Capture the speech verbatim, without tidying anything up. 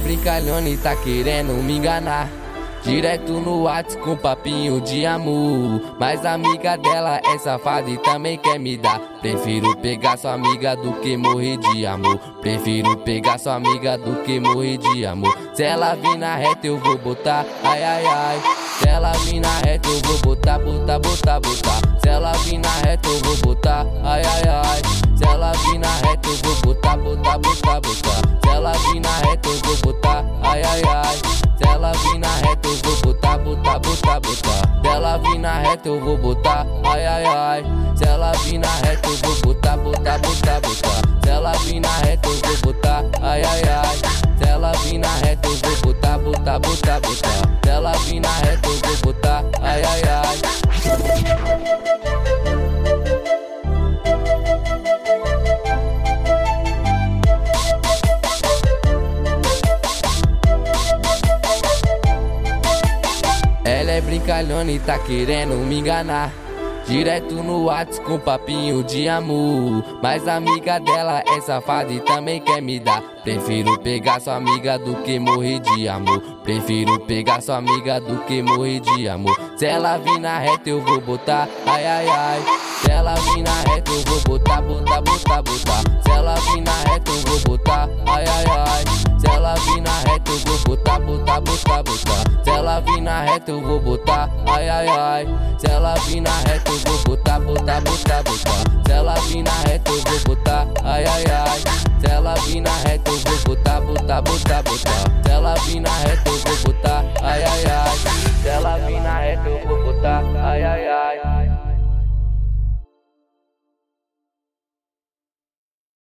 brincalhona e tá querendo me enganar. Direto no WhatsApp com papinho de amor. Mas a amiga dela é safada e também quer me dar. Prefiro pegar sua amiga do que morrer de amor. Prefiro pegar sua amiga do que morrer de amor. Se ela vir na reta eu vou botar, ai ai ai. Se ela vir na reta eu vou botar, botar, botar, botar. Se ela vir na reta eu vou botar, ai ai ai. Se ela vir na reta eu vou botar, botar, botar, botar. Se ela vir na reta eu vou botar, ai ai ai. Se ela vir na reta eu vou botar, botar, botar, botar. Se ela vir na reta eu vou botar, ai ai ai. Se ela vir na reta eu vou botar, botar, botar, botar. Se ela vir na reta eu vou botar, ai ai ai. Se ela vir na reta eu vou botar, botar, botar, botar. Se ela vir na reta eu vou botar, ai ai ai. Ela é brincalhona e tá querendo me enganar. Direto no WhatsApp com papinho de amor. Mas a amiga dela é safada e também quer me dar. Prefiro pegar sua amiga do que morrer de amor. Prefiro pegar sua amiga do que morrer de amor. Se ela vir na reta eu vou botar, ai ai ai. Se ela vir na reta eu vou botar, botar, botar, botar. Se ela vir na reta eu vou botar, ai ai ai. Se ela vir na reta eu vou botar, botar, botar, botar. Se ela vir na reta eu vou botar, ai ai ai. Se ela vir na reta eu vou botar, botar, botar, botar. Se ela vir na reta eu vou botar, ai ai ai. Se ela vir na reta eu vou botar, botar, botar, botar. Se ela vir na reta